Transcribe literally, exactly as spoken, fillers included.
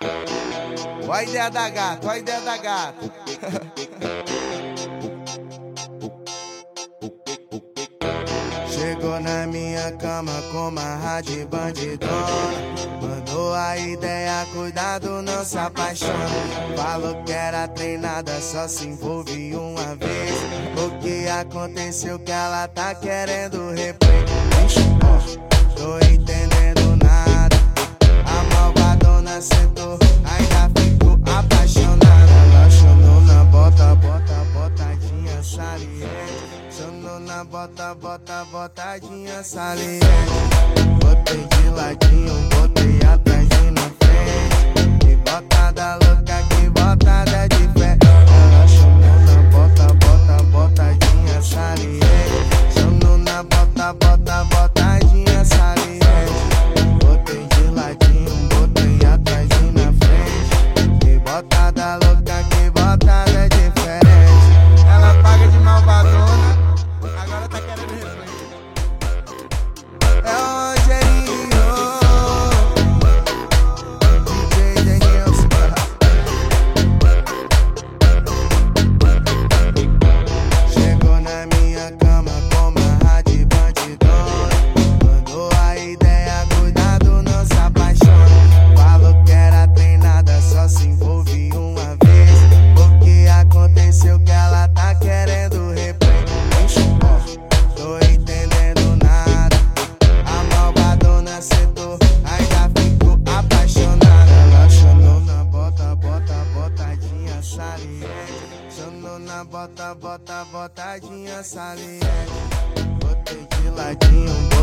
Ó a ideia da gata, ó a ideia da gata. Chegou na minha cama com uma rádio bandidona. Mandou a ideia, cuidado, não se apaixona. Falou que era treinada, só se envolve uma vez. O que aconteceu que ela tá querendo replay? Tô entendendo nada. A malvadona sentou, ainda ficou apaixonada. Ela chamou na bota, bota, botadinha saliente. Chamou na bota, bota, botadinha saliente. Botei de ladinho, botei atrás e na frente. Que botada louca, que botada de fé. Ela chamou na bota, bota, botadinha saliente. Chamou na bota, bota, botadinha saliente. Botei de ladinho, botei atrás e na frente. Que botada louca, que botada diferente. Ela paga de malvadona, agora tá querendo replay. É o Rogerinho, D J Denilson. Chegou na minha cama com uma rádio bandidona. Mandou a ideia, cuidado, não se apaixona. Falou que era treinada, só se envolve uma vez. O que aconteceu que ela tá querendo replay? Tô entendendo nada. A malvadona sentou, ainda ficou apaixonada. Ela chamou na bota, bota, botadinha saliente. Chamou na bota, bota, botadinha saliente. Botei de ladinho.